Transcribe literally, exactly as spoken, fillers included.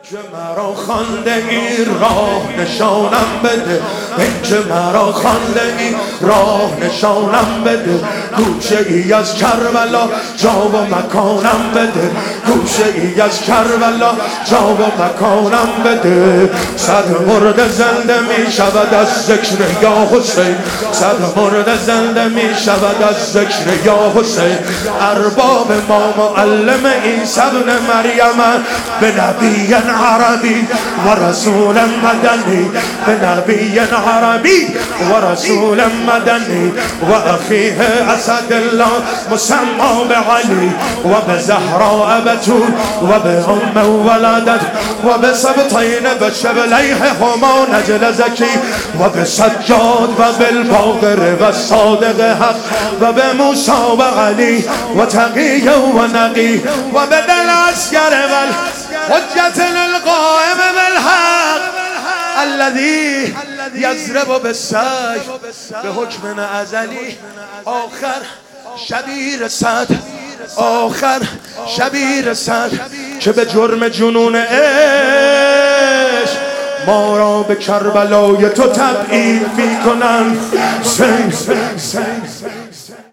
که مرا خوانده ای راه نشانم بده، این که مرا خوانده ای راه نشانم بده، گوشه ای از کربلا جا و مکانم بده، گوشه ای از کربلا جا و مکانم بده. صد مرده زنده می شود از ذکر یا حسین، صد مرده زنده می شود از ذکر یا حسین. ارباب ما معلم عیسی ابن مریم به نبی عربی و رسول مدنی، به نبی عربی و رسول مدنی و اخیه اسد الله مسمى بعلی و به زهراء بتول و به ام ولدت و به سبطین به شبلیه هما نجل زکی و به سجاد و بالباقر و صادق حق و به موسی و علی و تقی و نقی و به دل اسگر حجت القائم بالحق الذي يضرب بالسيف به حکم ازلی. آخر شبی رسد، آخر شبی رسد که به جرم جنون عشق ما را به کربلای تو تبعید می کنند.